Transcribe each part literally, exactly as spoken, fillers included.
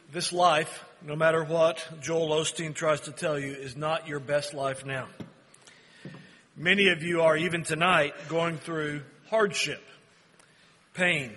This life, no matter what Joel Osteen tries to tell you, is not your best life now. Many of you are, even tonight, going through hardship, pain,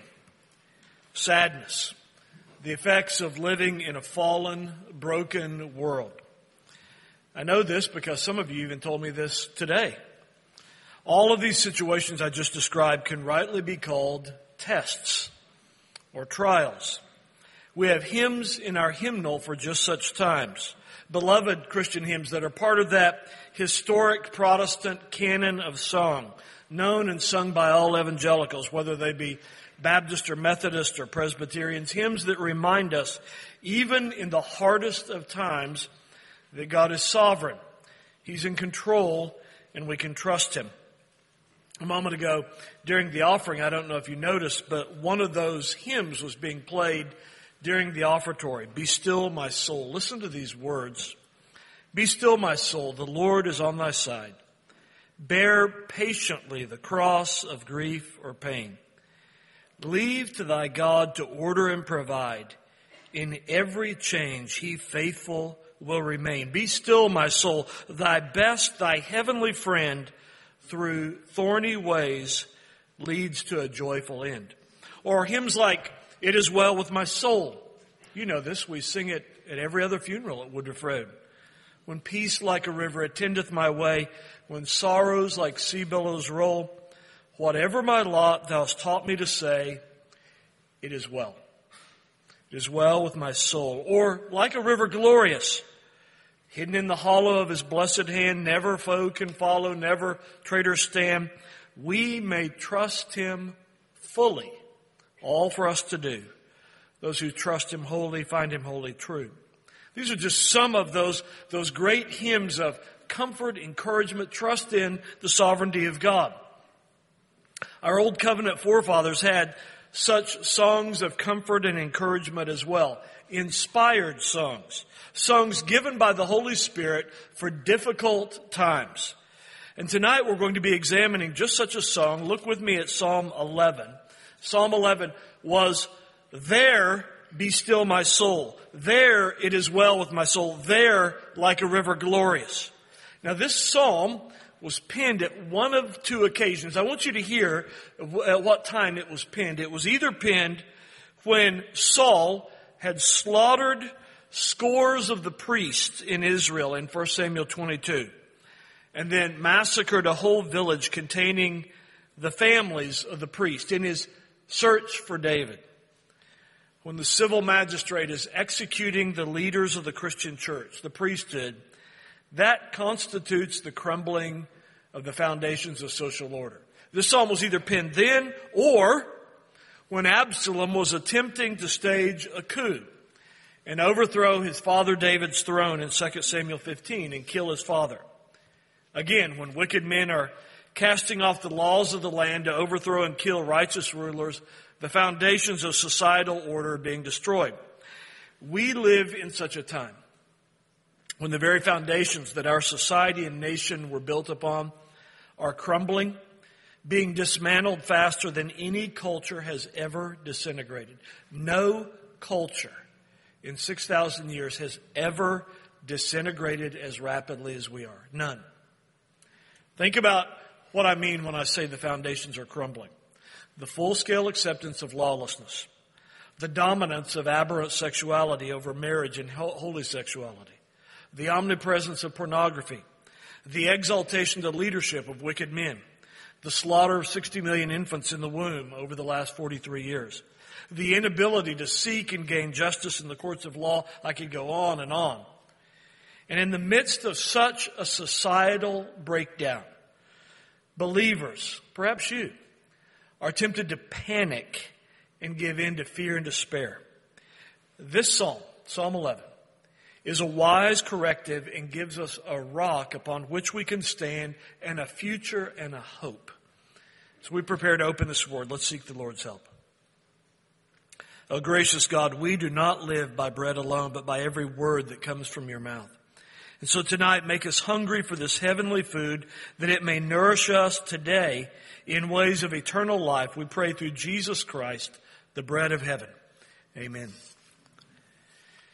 sadness, the effects of living in a fallen, broken world. I know this because some of you even told me this today. All of these situations I just described can rightly be called tests or trials. We have hymns in our hymnal for just such times. Beloved Christian hymns that are part of that historic Protestant canon of song, known and sung by all evangelicals, whether they be Baptist or Methodist or Presbyterians, hymns that remind us, even in the hardest of times, that God is sovereign. He's in control, and we can trust Him. A moment ago, during the offering, I don't know if you noticed, but one of those hymns was being played during the offertory. Be still, my soul. Listen to these words. Be still, my soul. The Lord is on thy side. Bear patiently the cross of grief or pain. Leave to thy God to order and provide. In every change he faithful will remain. Be still, my soul. Thy best, thy heavenly friend, through thorny ways leads to a joyful end. Or hymns like, It is well with my soul. You know this. We sing it at every other funeral at Woodruff Road. When peace like a river attendeth my way, when sorrows like sea billows roll, whatever my lot thou hast taught me to say, it is well. It is well with my soul. Or like a river glorious, hidden in the hollow of his blessed hand, never foe can follow, never traitor stand. We may trust him fully. All for us to do. Those who trust him wholly find him wholly true. These are just some of those, those great hymns of comfort, encouragement, trust in the sovereignty of God. Our old covenant forefathers had such songs of comfort and encouragement as well. Inspired songs. Songs given by the Holy Spirit for difficult times. And tonight we're going to be examining just such a song. Look with me at Psalm eleven. Psalm eleven was, There be still my soul. There it is well with my soul. There like a river glorious. Now this psalm was penned at one of two occasions. I want you to hear at what time it was penned. It was either penned when Saul had slaughtered scores of the priests in Israel in First Samuel twenty-two, and then massacred a whole village containing the families of the priests in his search for David. When the civil magistrate is executing the leaders of the Christian church, the priesthood, that constitutes the crumbling of the foundations of social order. This psalm was either penned then or when Absalom was attempting to stage a coup and overthrow his father David's throne in Second Samuel fifteen and kill his father. Again, when wicked men are casting off the laws of the land to overthrow and kill righteous rulers, the foundations of societal order are being destroyed. We live in such a time when the very foundations that our society and nation were built upon are crumbling, being dismantled faster than any culture has ever disintegrated. No culture in six thousand years has ever disintegrated as rapidly as we are. None. Think about what I mean when I say the foundations are crumbling. The full-scale acceptance of lawlessness, the dominance of aberrant sexuality over marriage and holy sexuality, the omnipresence of pornography, the exaltation to leadership of wicked men, the slaughter of sixty million infants in the womb over the last forty-three years, the inability to seek and gain justice in the courts of law. I could go on and on. And in the midst of such a societal breakdown, believers, perhaps you, are tempted to panic and give in to fear and despair. This psalm, Psalm eleven, is a wise corrective and gives us a rock upon which we can stand and a future and a hope. So we prepare to open this word. Let's seek the Lord's help. Oh, gracious God, we do not live by bread alone, but by every word that comes from your mouth. And so tonight, make us hungry for this heavenly food, that it may nourish us today in ways of eternal life. We pray through Jesus Christ, the bread of heaven. Amen.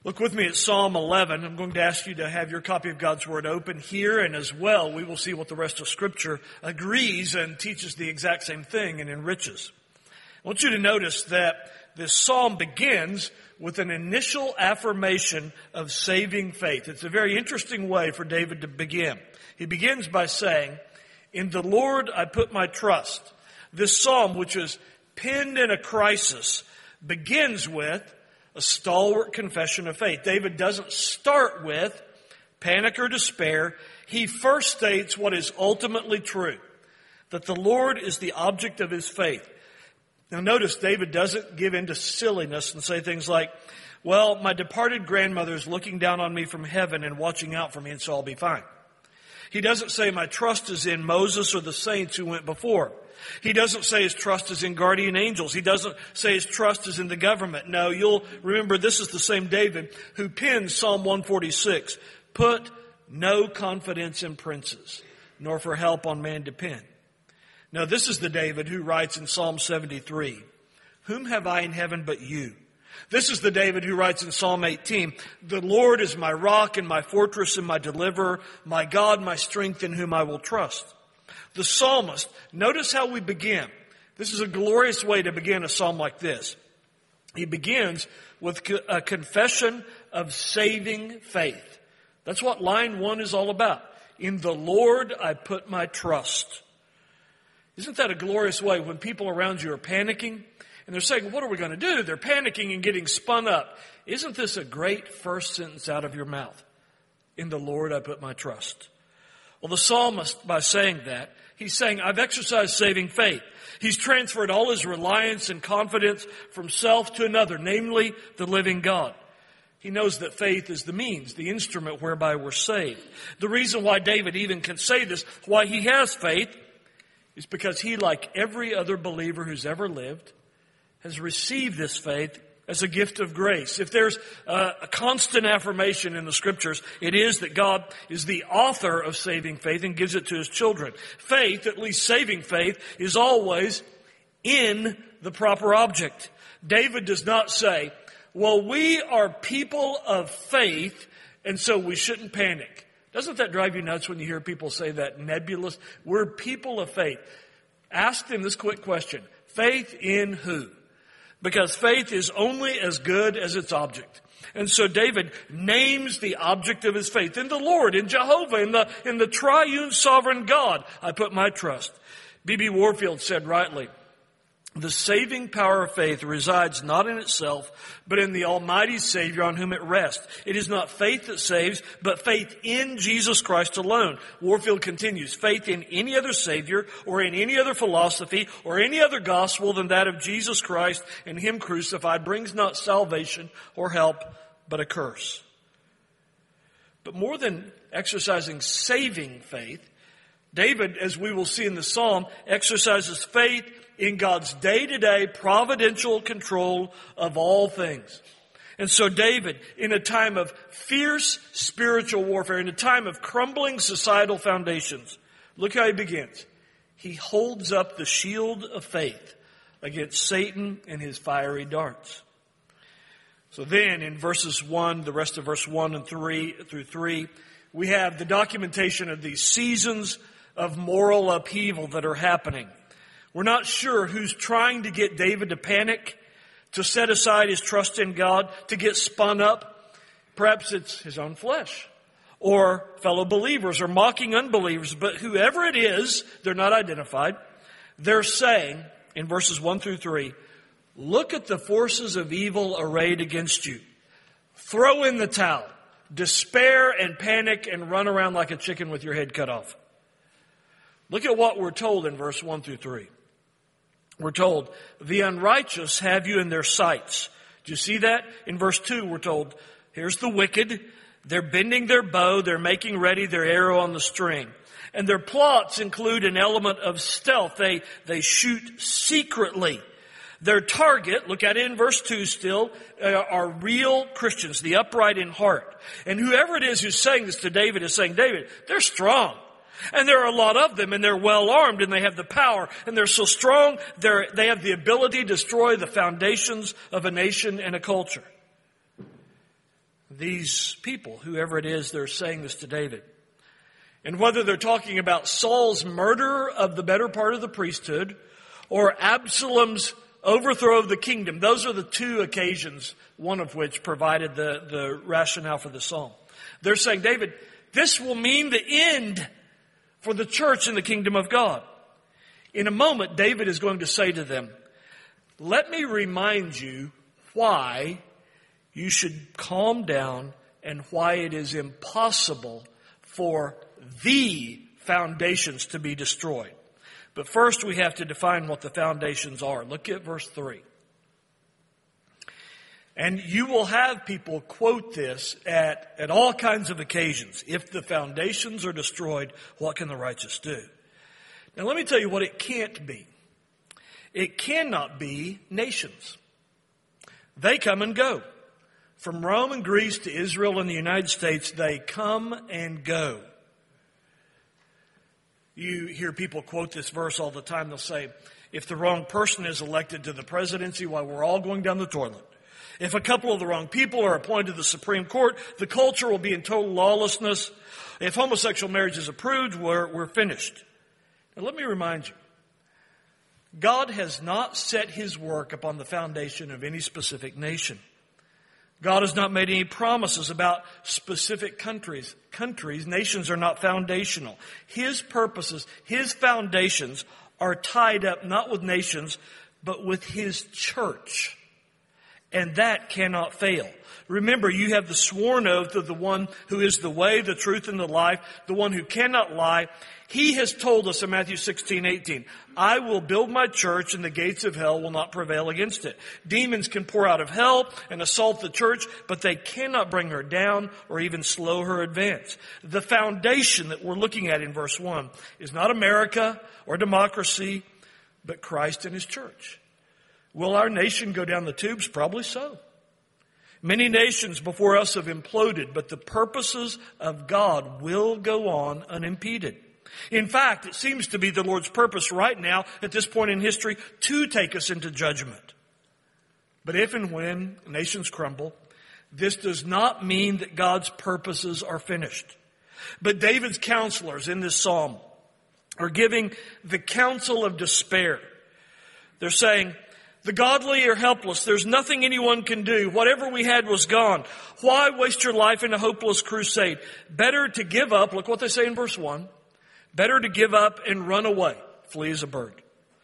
Look with me at Psalm eleven. I'm going to ask you to have your copy of God's Word open here, and as well, we will see what the rest of Scripture agrees and teaches the exact same thing and enriches. I want you to notice that this psalm begins with an initial affirmation of saving faith. It's a very interesting way for David to begin. He begins by saying, "In the Lord I put my trust." This psalm, which is penned in a crisis, begins with a stalwart confession of faith. David doesn't start with panic or despair. He first states what is ultimately true, that the Lord is the object of his faith. Now notice David doesn't give in to silliness and say things like, well, my departed grandmother is looking down on me from heaven and watching out for me, and so I'll be fine. He doesn't say my trust is in Moses or the saints who went before. He doesn't say his trust is in guardian angels. He doesn't say his trust is in the government. No, you'll remember this is the same David who penned Psalm one forty-six. Put no confidence in princes, nor for help on man depend. Now this is the David who writes in Psalm seventy-three, whom have I in heaven but you? This is the David who writes in Psalm eighteen, the Lord is my rock and my fortress and my deliverer, my God, my strength in whom I will trust. The psalmist, notice how we begin. This is a glorious way to begin a psalm like this. He begins with a confession of saving faith. That's what line one is all about. In the Lord I put my trust. Isn't that a glorious way when people around you are panicking and they're saying, what are we going to do? They're panicking and getting spun up. Isn't this a great first sentence out of your mouth? In the Lord I put my trust. Well, the psalmist, by saying that, he's saying, I've exercised saving faith. He's transferred all his reliance and confidence from self to another, namely the living God. He knows that faith is the means, the instrument whereby we're saved. The reason why David even can say this, why he has faith, is because he, like every other believer who's ever lived, has received this faith as a gift of grace. If there's a, a constant affirmation in the Scriptures, it is that God is the author of saving faith and gives it to his children. Faith, at least saving faith, is always in the proper object. David does not say, well, we are people of faith, and so we shouldn't panic. Doesn't that drive you nuts when you hear people say that nebulous? We're people of faith. Ask them this quick question. Faith in who? Because faith is only as good as its object. And so David names the object of his faith. In the Lord, in Jehovah, in the, in the triune sovereign God, I put my trust. B B Warfield said rightly, the saving power of faith resides not in itself, but in the Almighty Savior on whom it rests. It is not faith that saves, but faith in Jesus Christ alone. Warfield continues, faith in any other Savior or in any other philosophy or any other gospel than that of Jesus Christ and Him crucified brings not salvation or help, but a curse. But more than exercising saving faith, David, as we will see in the Psalm, exercises faith in God's day-to-day providential control of all things. And so David, in a time of fierce spiritual warfare, in a time of crumbling societal foundations, look how he begins. He holds up the shield of faith against Satan and his fiery darts. So then in verses one, the rest of verse one and three through three, we have the documentation of these seasons of moral upheaval that are happening. We're not sure who's trying to get David to panic, to set aside his trust in God, to get spun up. Perhaps it's his own flesh or fellow believers or mocking unbelievers. But whoever it is, they're not identified. They're saying in verses one through three, look at the forces of evil arrayed against you. Throw in the towel, despair and panic and run around like a chicken with your head cut off. Look at what we're told in verse one through three. We're told, the unrighteous have you in their sights. Do you see that? In verse two, we're told, here's the wicked. They're bending their bow. They're making ready their arrow on the string. And their plots include an element of stealth. They, they shoot secretly. Their target, look at it in verse two still, uh, are real Christians, the upright in heart. And whoever it is who's saying this to David is saying, David, they're strong. And there are a lot of them, and they're well armed, and they have the power, and they're so strong, they're, they have the ability to destroy the foundations of a nation and a culture. these people, whoever it is, they're saying this to David. And whether they're talking about Saul's murder of the better part of the priesthood or Absalom's overthrow of the kingdom, those are the two occasions, one of which provided the, the rationale for the psalm. They're saying, David, this will mean the end for the church in the kingdom of God. In a moment, David is going to say to them, let me remind you why you should calm down and why it is impossible for the foundations to be destroyed. But first we have to define what the foundations are. Look at verse three. And you will have people quote this at, at all kinds of occasions. If the foundations are destroyed, what can the righteous do? Now let me tell you what it can't be. It cannot be nations. They come and go. From Rome and Greece to Israel and the United States, they come and go. You hear people quote this verse all the time. They'll say, if the wrong person is elected to the presidency, why, we're all going down the toilet. If a couple of the wrong people are appointed to the Supreme Court, the culture will be in total lawlessness. If homosexual marriage is approved, we're, we're finished. Now let me remind you, God has not set his work upon the foundation of any specific nation. God has not made any promises about specific countries. Countries, nations are not foundational. His purposes, his foundations are tied up not with nations, but with his church. And that cannot fail. Remember, you have the sworn oath of the one who is the way, the truth, and the life, the one who cannot lie. He has told us in Matthew sixteen eighteen, I will build my church and the gates of hell will not prevail against it. Demons can pour out of hell and assault the church, but they cannot bring her down or even slow her advance. The foundation that we're looking at in verse one is not America or democracy, but Christ and his church. Will our nation go down the tubes? Probably so. Many nations before us have imploded, but the purposes of God will go on unimpeded. In fact, it seems to be the Lord's purpose right now, at this point in history, to take us into judgment. But if and when nations crumble, this does not mean that God's purposes are finished. But David's counselors in this psalm are giving the counsel of despair. They're saying, the godly are helpless. There's nothing anyone can do. Whatever we had was gone. Why waste your life in a hopeless crusade? Better to give up. Look what they say in verse one. Better to give up and run away. Flee as a bird.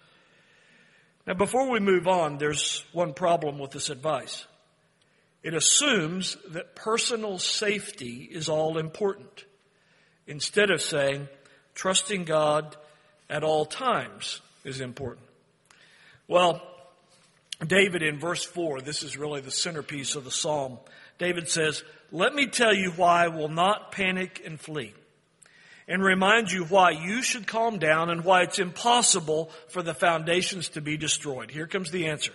Now, before we move on, there's one problem with this advice. It assumes that personal safety is all important, instead of saying trusting God at all times is important. Well, David in verse four, this is really the centerpiece of the psalm. David says, let me tell you why I will not panic and flee, and remind you why you should calm down and why it's impossible for the foundations to be destroyed. Here comes the answer.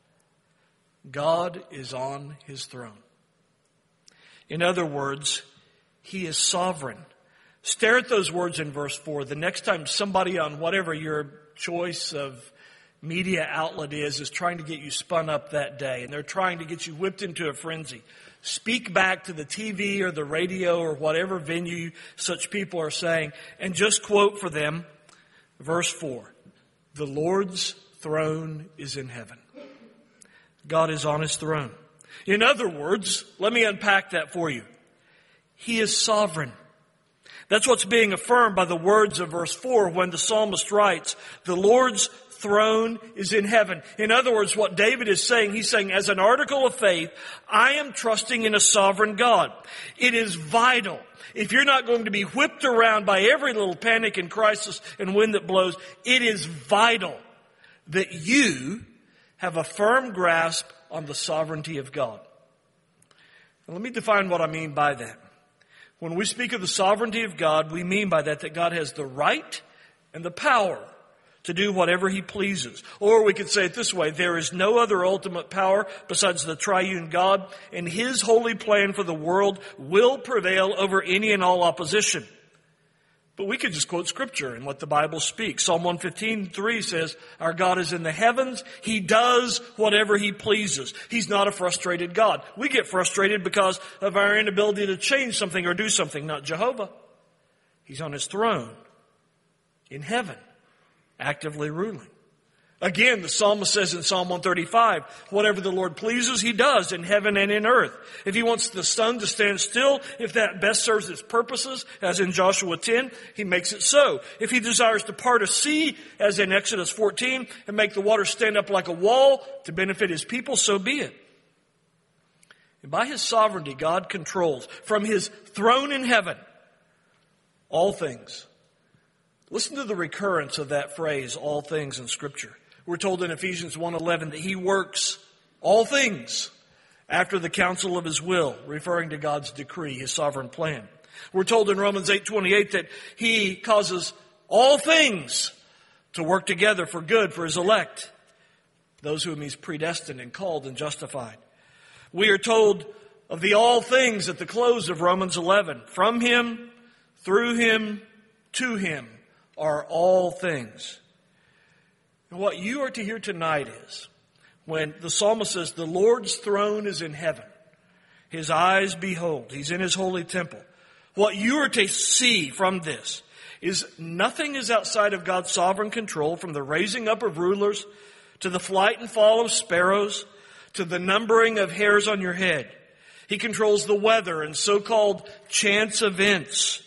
God is on his throne. In other words, he is sovereign. Stare at those words in verse four. The next time somebody on whatever your choice of media outlet is, is trying to get you spun up that day, and they're trying to get you whipped into a frenzy, speak back to the T V or the radio or whatever venue such people are saying, and just quote for them verse four. The Lord's throne is in heaven. God is on his throne. In other words, let me unpack that for you. He is sovereign. That's what's being affirmed by the words of verse four when the psalmist writes, the Lord's throne is in heaven. In other words, what David is saying, he's saying, as an article of faith, I am trusting in a sovereign God. It is vital. If you're not going to be whipped around by every little panic and crisis and wind that blows, it is vital that you have a firm grasp on the sovereignty of God. Now, let me define what I mean by that. When we speak of the sovereignty of God, we mean by that that God has the right and the power to do whatever he pleases. Or we could say it this way, there is no other ultimate power besides the triune God, and his holy plan for the world will prevail over any and all opposition. But we could just quote Scripture and let the Bible speak. Psalm one fifteen, three says, our God is in the heavens. He does whatever He pleases. He's not a frustrated God. We get frustrated because of our inability to change something or do something, not Jehovah. He's on His throne in heaven, actively ruling. Again, the psalmist says in Psalm one thirty-five, whatever the Lord pleases, He does in heaven and in earth. If He wants the sun to stand still, if that best serves its purposes, as in Joshua ten, He makes it so. If He desires to part a sea, as in Exodus fourteen, and make the water stand up like a wall to benefit His people, so be it. And by His sovereignty, God controls from His throne in heaven all things. Listen to the recurrence of that phrase, all things, in Scripture. We're told in Ephesians one eleven that He works all things after the counsel of His will, referring to God's decree, His sovereign plan. We're told in Romans eight twenty-eight that He causes all things to work together for good for His elect, those whom He's predestined and called and justified. We are told of the all things at the close of Romans eleven. From Him, through Him, to Him are all things. And what you are to hear tonight is, when the psalmist says, the Lord's throne is in heaven, His eyes behold, He's in His holy temple. What you are to see from this is nothing is outside of God's sovereign control, from the raising up of rulers to the flight and fall of sparrows to the numbering of hairs on your head. He controls the weather and so-called chance events.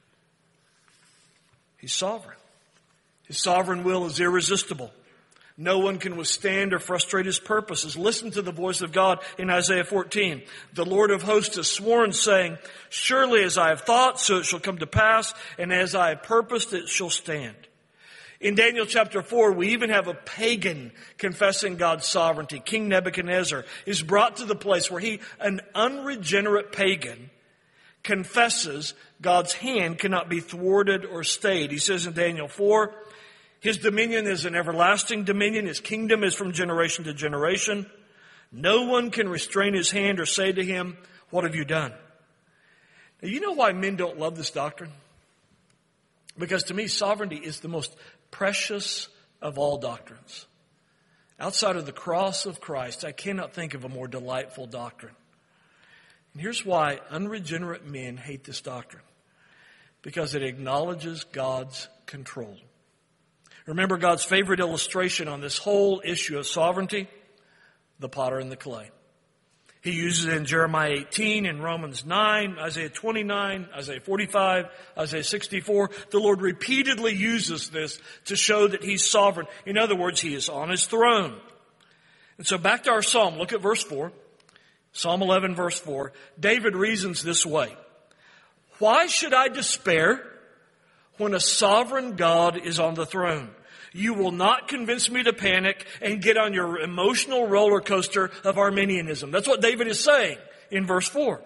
He's sovereign. His sovereign will is irresistible. No one can withstand or frustrate His purposes. Listen to the voice of God in Isaiah fourteen. The Lord of hosts has sworn, saying, surely as I have thought, so it shall come to pass, and as I have purposed, it shall stand. In Daniel chapter four, we even have a pagan confessing God's sovereignty. King Nebuchadnezzar is brought to the place where he, an unregenerate pagan, confesses God's hand cannot be thwarted or stayed. He says in Daniel four, His dominion is an everlasting dominion. His kingdom is from generation to generation. No one can restrain His hand or say to Him, what have you done? Now, you know why men don't love this doctrine? Because to me, sovereignty is the most precious of all doctrines. Outside of the cross of Christ, I cannot think of a more delightful doctrine. And here's why unregenerate men hate this doctrine. Because it acknowledges God's control. Remember God's favorite illustration on this whole issue of sovereignty? The potter and the clay. He uses it in Jeremiah eighteen, in Romans nine, Isaiah twenty-nine, Isaiah forty-five, Isaiah sixty-four. The Lord repeatedly uses this to show that He's sovereign. In other words, He is on His throne. And so back to our psalm. Look at verse four. Psalm eleven, verse four. David reasons this way. Why should I despair when a sovereign God is on the throne? You will not convince me to panic and get on your emotional roller coaster of Arminianism. That's what David is saying in verse four.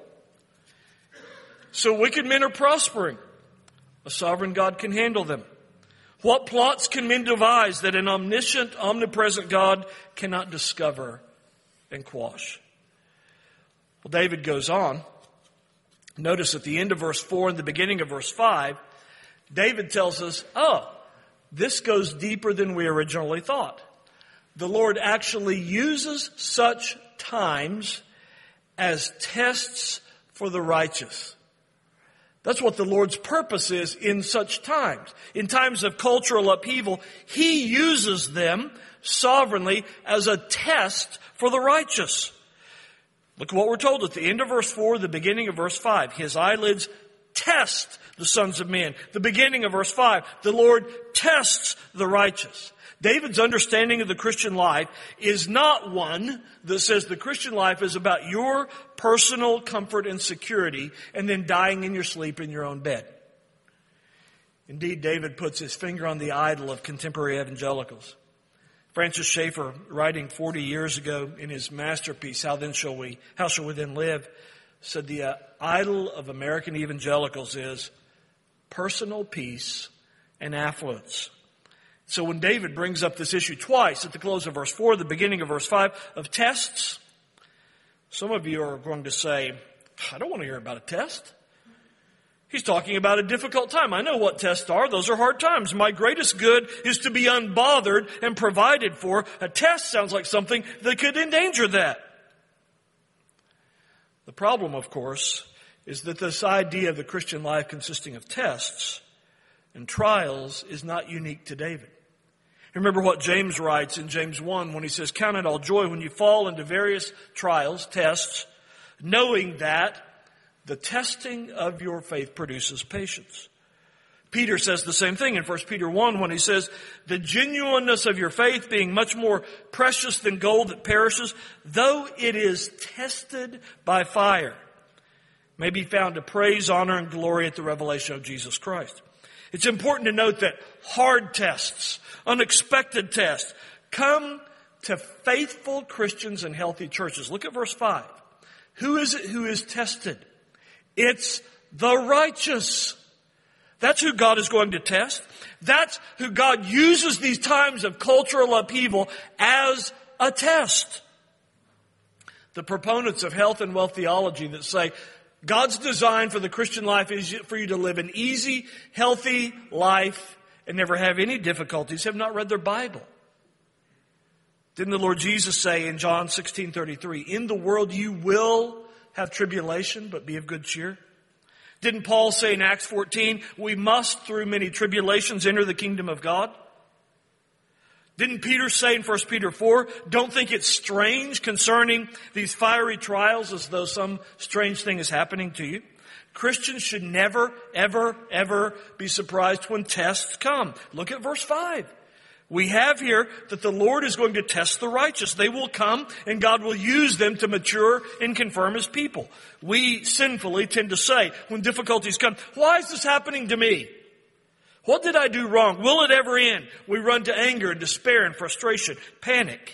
So wicked men are prospering. A sovereign God can handle them. What plots can men devise that an omniscient, omnipresent God cannot discover and quash? Well, David goes on. Notice at the end of verse four and the beginning of verse five, David tells us, oh, this goes deeper than we originally thought. The Lord actually uses such times as tests for the righteous. That's what the Lord's purpose is in such times. In times of cultural upheaval, He uses them sovereignly as a test for the righteous. Look at what we're told at the end of verse four, the beginning of verse five. His eyelids test the sons of men. The beginning of verse five, the Lord tests the righteous. David's understanding of the Christian life is not one that says the Christian life is about your personal comfort and security and then dying in your sleep in your own bed. Indeed, David puts his finger on the idol of contemporary evangelicals. Francis Schaeffer, writing forty years ago in his masterpiece, How Then Shall We, How Shall We Then Live, said the uh, idol of American evangelicals is personal peace and affluence. So when David brings up this issue twice at the close of verse four, the beginning of verse five, of tests, some of you are going to say, I don't want to hear about a test. He's talking about a difficult time. I know what tests are. Those are hard times. My greatest good is to be unbothered and provided for. A test sounds like something that could endanger that. The problem, of course, is that this idea of the Christian life consisting of tests and trials is not unique to David. Remember what James writes in James one when he says, "Count it all joy when you fall into various trials, tests, knowing that the testing of your faith produces patience." Peter says the same thing in First Peter one when he says, "The genuineness of your faith being much more precious than gold that perishes, though it is tested by fire, may be found to praise, honor, and glory at the revelation of Jesus Christ." It's important to note that hard tests, unexpected tests, come to faithful Christians and healthy churches. Look at verse five. Who is it who is tested? It's the righteous. That's who God is going to test. That's who God uses these times of cultural upheaval as a test. The proponents of health and wealth theology that say God's design for the Christian life is for you to live an easy, healthy life and never have any difficulties have not read their Bible. Didn't the Lord Jesus say in John sixteen thirty-three, "In the world you will have tribulation, but be of good cheer"? Didn't Paul say in Acts fourteen, "We must through many tribulations enter the kingdom of God"? Didn't Peter say in First Peter four, "Don't think it's strange concerning these fiery trials as though some strange thing is happening to you"? Christians should never, ever, ever be surprised when tests come. Look at verse five. We have here that the Lord is going to test the righteous. They will come and God will use them to mature and confirm His people. We sinfully tend to say when difficulties come, "Why is this happening to me? What did I do wrong? Will it ever end?" We run to anger and despair and frustration, panic.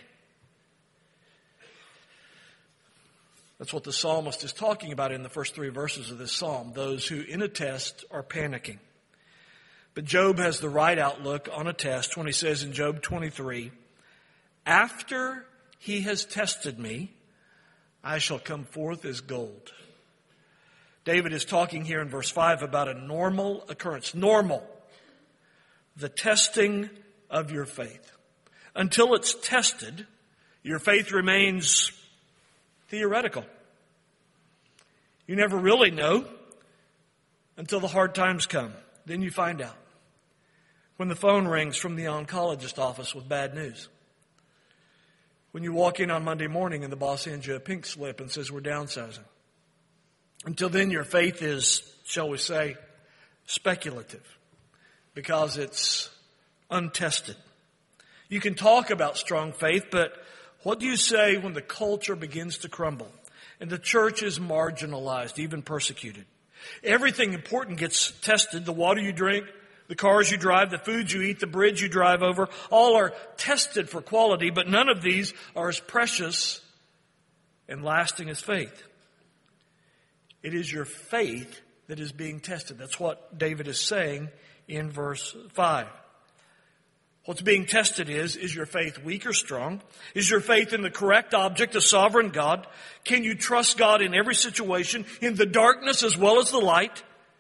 That's what the psalmist is talking about in the first three verses of this psalm, those who in a test are panicking. But Job has the right outlook on a test when he says in Job twenty-three, "After he has tested me, I shall come forth as gold." David is talking here in verse five about a normal occurrence. Normal. The testing of your faith. Until it's tested, your faith remains theoretical. You never really know until the hard times come. Then you find out. When the phone rings from the oncologist office with bad news. When you walk in on Monday morning and the boss hands you a pink slip and says, "We're downsizing." Until then, your faith is, shall we say, speculative because it's untested. You can talk about strong faith, but what do you say when the culture begins to crumble and the church is marginalized, even persecuted? Everything important gets tested. The water you drink, the cars you drive, the food you eat, the bridge you drive over, all are tested for quality, but none of these are as precious and lasting as faith. It is your faith that is being tested. That's what David is saying in verse five. What's being tested is, is your faith weak or strong? Is your faith in the correct object, the sovereign God? Can you trust God in every situation, in the darkness as well as the light?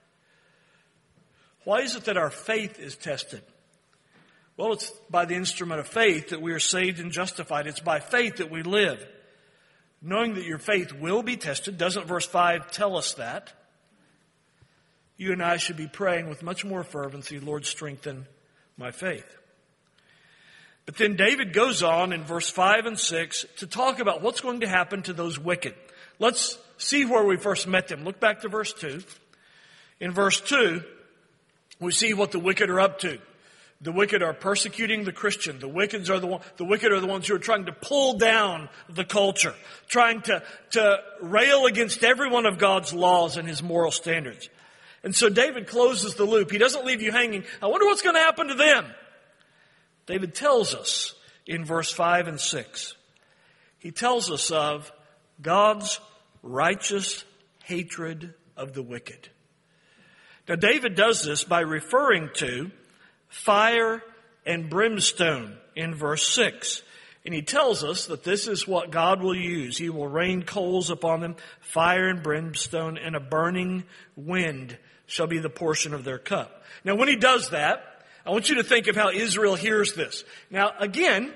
Why is it that our faith is tested? Well, it's by the instrument of faith that we are saved and justified. It's by faith that we live. Knowing that your faith will be tested, doesn't verse five tell us that? You and I should be praying with much more fervency, "Lord, strengthen my faith." But then David goes on in verse five and six to talk about what's going to happen to those wicked. Let's see where we first met them. Look back to verse two. In verse two, we see what the wicked are up to. The wicked are persecuting the Christian. The wicked are the one, the wicked are the ones who are trying to pull down the culture, trying to, to rail against every one of God's laws and His moral standards. And so David closes the loop. He doesn't leave you hanging. I wonder what's going to happen to them. David tells us in verse five and six. He tells us of God's righteous hatred of the wicked. Now, David does this by referring to fire and brimstone in verse six. And he tells us that this is what God will use. He will rain coals upon them, fire and brimstone, and a burning wind shall be the portion of their cup. Now, when he does that, I want you to think of how Israel hears this. Now, again,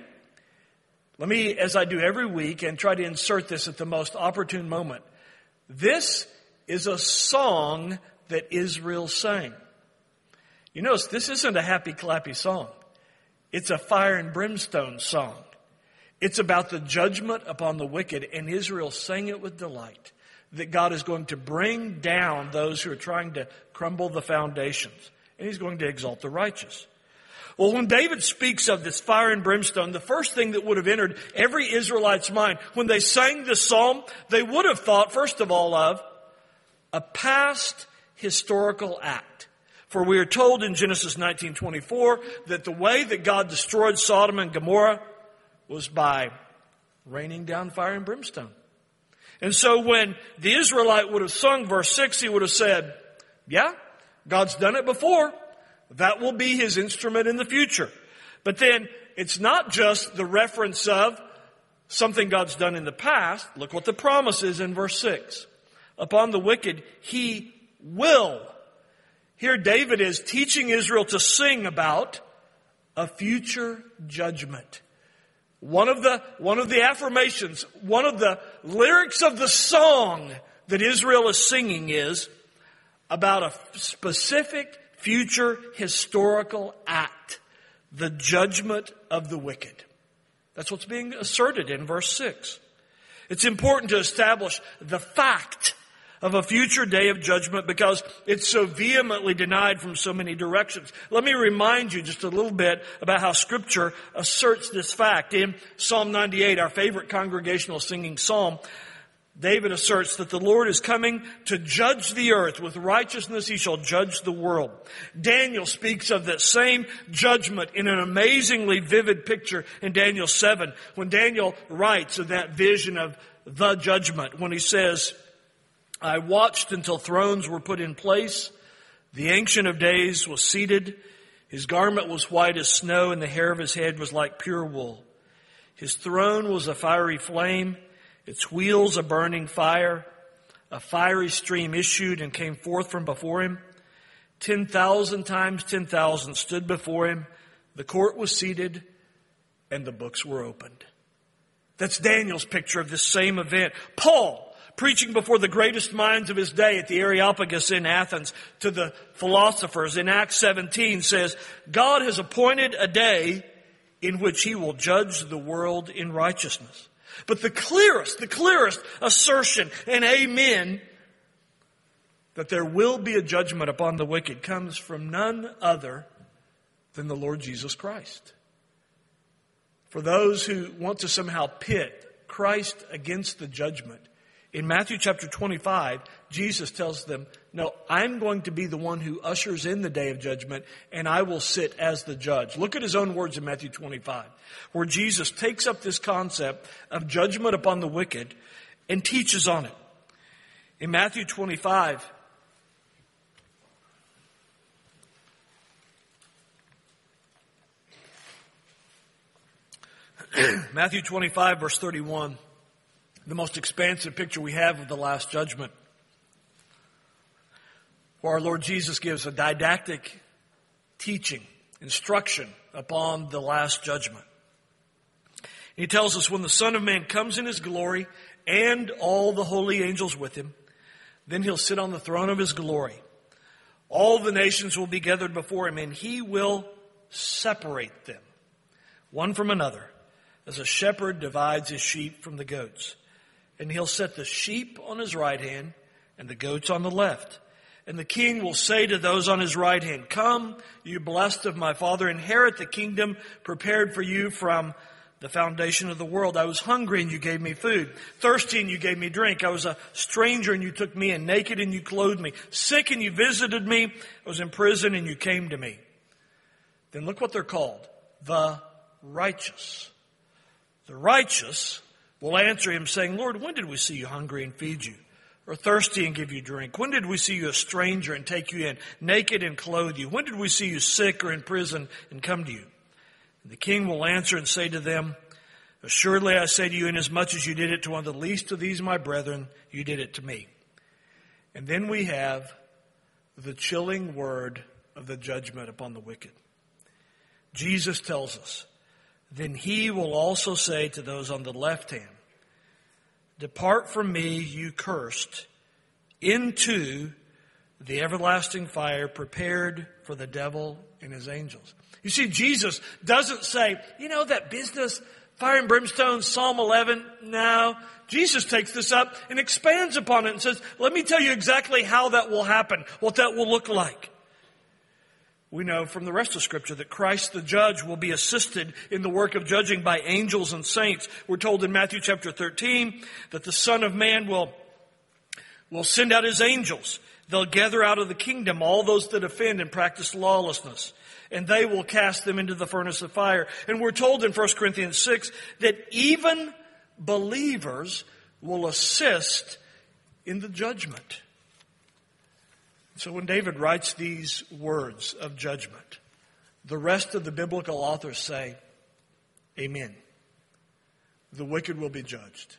let me, as I do every week, and try to insert this at the most opportune moment. This is a song that Israel sang. You notice this isn't a happy clappy song. It's a fire and brimstone song. It's about the judgment upon the wicked, and Israel sang it with delight, that God is going to bring down those who are trying to crumble the foundations, and he's going to exalt the righteous. Well, when David speaks of this fire and brimstone, the first thing that would have entered every Israelite's mind when they sang this psalm, they would have thought, first of all, of a past historical act. For we are told in Genesis nineteen twenty-four that the way that God destroyed Sodom and Gomorrah was by raining down fire and brimstone. And so when the Israelite would have sung verse six, he would have said, yeah, God's done it before. That will be his instrument in the future. But then it's not just the reference of something God's done in the past. Look what the promise is in verse six. Upon the wicked, he will. Here David is teaching Israel to sing about a future judgment. One of the, one of the affirmations, one of the lyrics of the song that Israel is singing is about a specific future historical act, the judgment of the wicked. That's what's being asserted in verse six. It's important to establish the fact of a future day of judgment because it's so vehemently denied from so many directions. Let me remind you just a little bit about how Scripture asserts this fact. In Psalm ninety-eight, our favorite congregational singing psalm, David asserts that the Lord is coming to judge the earth. With righteousness he shall judge the world. Daniel speaks of that same judgment in an amazingly vivid picture in Daniel seven, when Daniel writes of that vision of the judgment, when he says, I watched until thrones were put in place. The Ancient of Days was seated. His garment was white as snow, and the hair of his head was like pure wool. His throne was a fiery flame, its wheels a burning fire. A fiery stream issued and came forth from before him. Ten thousand times ten thousand stood before him. The court was seated, and the books were opened. That's Daniel's picture of this same event. Paul, preaching before the greatest minds of his day at the Areopagus in Athens to the philosophers in Acts seventeen, says, God has appointed a day in which he will judge the world in righteousness. But the clearest, the clearest assertion and amen that there will be a judgment upon the wicked comes from none other than the Lord Jesus Christ. For those who want to somehow pit Christ against the judgment, in Matthew chapter twenty-five, Jesus tells them, no, I'm going to be the one who ushers in the day of judgment, and I will sit as the judge. Look at his own words in Matthew twenty-five, where Jesus takes up this concept of judgment upon the wicked and teaches on it. In Matthew twenty-five, Matthew twenty-five, verse thirty-one, the most expansive picture we have of the last judgment, where our Lord Jesus gives a didactic teaching, instruction upon the last judgment. He tells us when the Son of Man comes in his glory and all the holy angels with him, then he'll sit on the throne of his glory. All the nations will be gathered before him, and he will separate them, one from another, as a shepherd divides his sheep from the goats. And he'll set the sheep on his right hand and the goats on the left. And the king will say to those on his right hand, come, you blessed of my Father, inherit the kingdom prepared for you from the foundation of the world. I was hungry and you gave me food. Thirsty and you gave me drink. I was a stranger and you took me in. Naked and you clothed me. Sick and you visited me. I was in prison and you came to me. Then look what they're called. The righteous. The righteous will answer him saying, Lord, when did we see you hungry and feed you? Or thirsty and give you drink? When did we see you a stranger and take you in? Naked and clothe you? When did we see you sick or in prison and come to you? And the king will answer and say to them, Assuredly, I say to you, inasmuch as you did it to one of the least of these, my brethren, you did it to me. And then we have the chilling word of the judgment upon the wicked. Jesus tells us, then he will also say to those on the left hand, depart from me, you cursed, into the everlasting fire prepared for the devil and his angels. You see, Jesus doesn't say, you know, that business, fire and brimstone, Psalm eleven. No. Jesus takes this up and expands upon it and says, let me tell you exactly how that will happen, what that will look like. We know from the rest of Scripture that Christ the judge will be assisted in the work of judging by angels and saints. We're told in Matthew chapter thirteen that the Son of Man will, will send out his angels. They'll gather out of the kingdom all those that offend and practice lawlessness, and they will cast them into the furnace of fire. And we're told in First Corinthians six that even believers will assist in the judgment. So when David writes these words of judgment, the rest of the biblical authors say, amen. The wicked will be judged.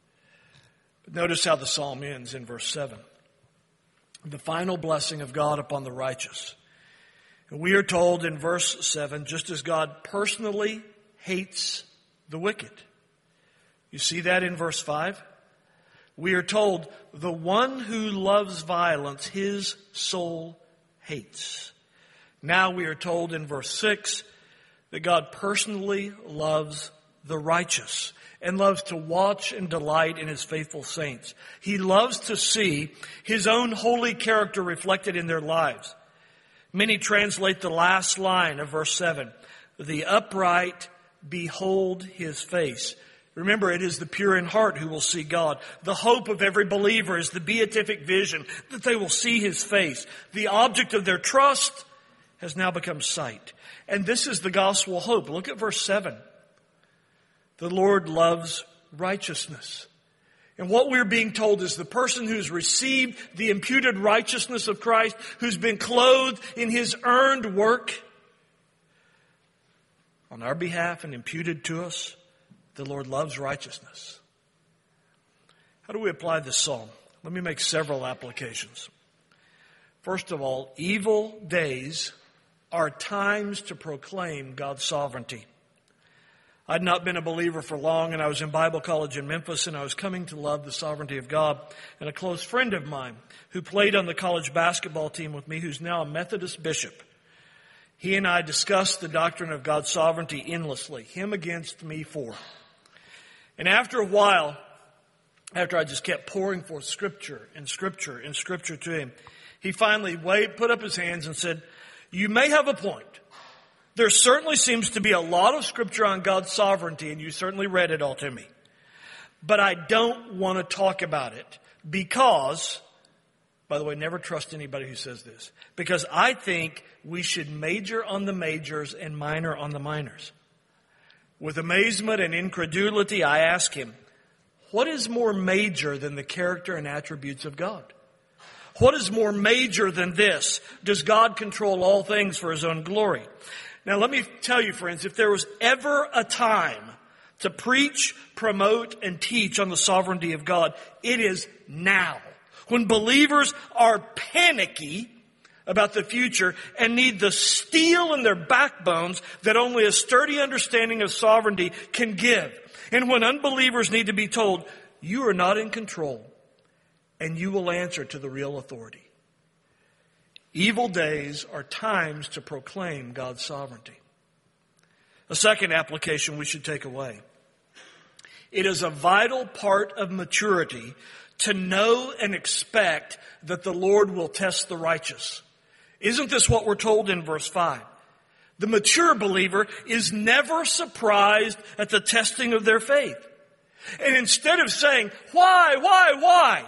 But notice how the psalm ends in verse seven. The final blessing of God upon the righteous. And we are told in verse seven, just as God personally hates the wicked. You see that in verse five? We are told, the one who loves violence, his soul hates. Now we are told in verse six that God personally loves the righteous and loves to watch and delight in his faithful saints. He loves to see his own holy character reflected in their lives. Many translate the last line of verse seven, the upright behold his face. Remember, it is the pure in heart who will see God. The hope of every believer is the beatific vision that they will see his face. The object of their trust has now become sight. And this is the gospel hope. Look at verse seven. The Lord loves righteousness. And what we're being told is the person who's received the imputed righteousness of Christ, who's been clothed in his earned work on our behalf and imputed to us, the Lord loves righteousness. How do we apply this psalm? Let me make several applications. First of all, evil days are times to proclaim God's sovereignty. I'd not been a believer for long, and I was in Bible college in Memphis, and I was coming to love the sovereignty of God. And a close friend of mine who played on the college basketball team with me, who's now a Methodist bishop, he and I discussed the doctrine of God's sovereignty endlessly, him against me for. And after a while, after I just kept pouring forth Scripture and Scripture and Scripture to him, he finally waved, put up his hands and said, you may have a point. There certainly seems to be a lot of Scripture on God's sovereignty, and you certainly read it all to me. But I don't want to talk about it because, by the way, never trust anybody who says this, because I think we should major on the majors and minor on the minors. With amazement and incredulity, I ask him, what is more major than the character and attributes of God? What is more major than this? Does God control all things for his own glory? Now, let me tell you, friends, if there was ever a time to preach, promote, and teach on the sovereignty of God, it is now. When believers are panicky about the future and need the steel in their backbones that only a sturdy understanding of sovereignty can give. And when unbelievers need to be told, you are not in control and you will answer to the real authority. Evil days are times to proclaim God's sovereignty. A second application we should take away. It is a vital part of maturity to know and expect that the Lord will test the righteous. Isn't this what we're told in verse five? The mature believer is never surprised at the testing of their faith. And instead of saying, why, why, why?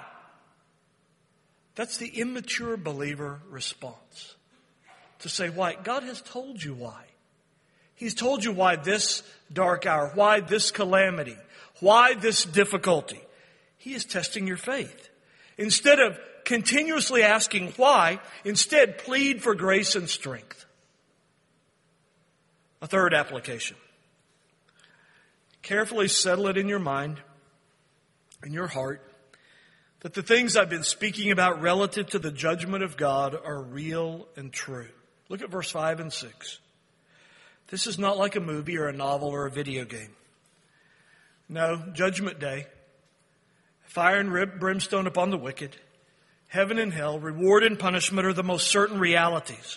That's the immature believer response. To say, why? God has told you why. He's told you why this dark hour, why this calamity, why this difficulty. He is testing your faith. Instead of continuously asking why, instead plead for grace and strength. A third application. carefully settle it in your mind, in your heart, that the things I've been speaking about relative to the judgment of God are real and true. Look at verse five and six. This is not like a movie or a novel or a video game. No, judgment day, fire and brimstone upon the wicked, heaven and hell, reward and punishment are the most certain realities.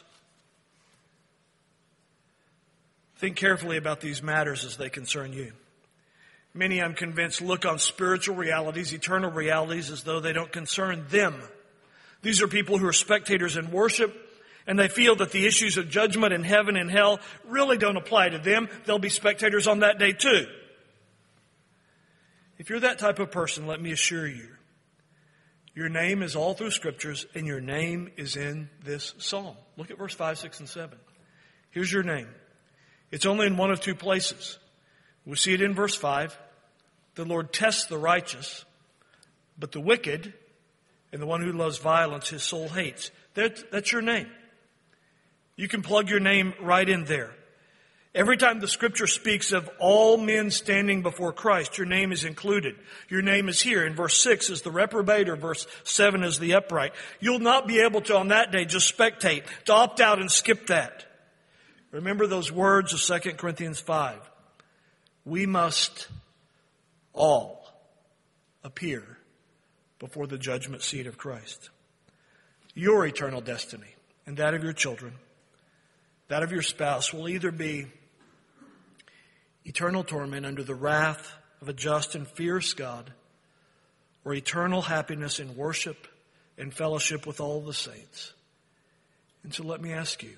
Think carefully about these matters as they concern you. Many, I'm convinced, look on spiritual realities, eternal realities, as though they don't concern them. These are people who are spectators in worship, and they feel that the issues of judgment in heaven and hell really don't apply to them. They'll be spectators on that day too. If you're that type of person, let me assure you, your name is all through Scriptures, and your name is in this psalm. Look at verse five, six, and seven. Here's your name. It's only in one of two places. We see it in verse five. The Lord tests the righteous, but the wicked and the one who loves violence, his soul hates. That, that's your name. You can plug your name right in there. Every time the Scripture speaks of all men standing before Christ, your name is included. Your name is here. In verse six is the reprobate, or verse seven is the upright. You'll not be able to on that day just spectate, to opt out and skip that. Remember those words of Second Corinthians five. We must all appear before the judgment seat of Christ. Your eternal destiny and that of your children, that of your spouse, will either be eternal torment under the wrath of a just and fierce God, or eternal happiness in worship and fellowship with all the saints. And so let me ask you,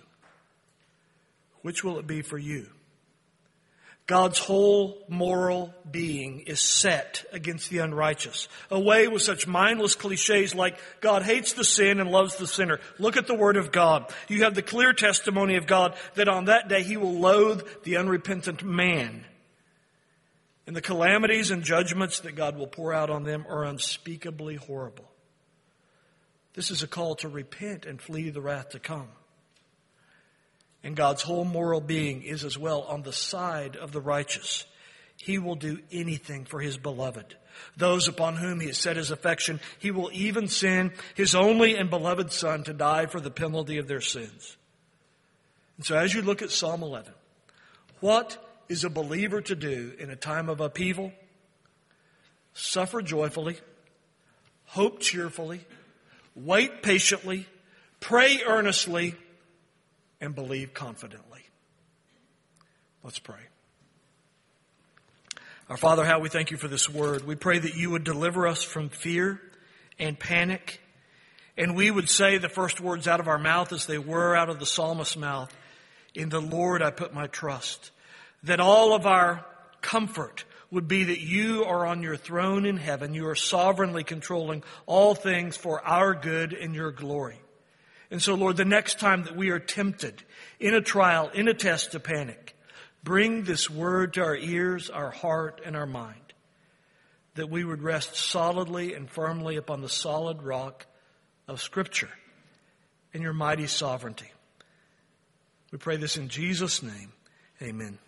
which will it be for you? God's whole moral being is set against the unrighteous. Away with such mindless cliches like God hates the sin and loves the sinner. Look at the Word of God. You have the clear testimony of God that on that day He will loathe the unrepentant man. And the calamities and judgments that God will pour out on them are unspeakably horrible. This is a call to repent and flee the wrath to come. And God's whole moral being is as well on the side of the righteous. He will do anything for His beloved. Those upon whom He has set His affection, He will even send His only and beloved Son to die for the penalty of their sins. And so as you look at Psalm eleven, what is a believer to do in a time of upheaval? Suffer joyfully, hope cheerfully, wait patiently, pray earnestly, and believe confidently. Let's pray. Our Father, how we thank You for this word. We pray that You would deliver us from fear and panic, and we would say the first words out of our mouth as they were out of the psalmist's mouth, in the Lord I put my trust. That all of our comfort would be that You are on Your throne in heaven. You are sovereignly controlling all things for our good and Your glory. And so, Lord, the next time that we are tempted in a trial, in a test to panic, bring this word to our ears, our heart, and our mind, that we would rest solidly and firmly upon the solid rock of Scripture and Your mighty sovereignty. We pray this in Jesus' name. Amen.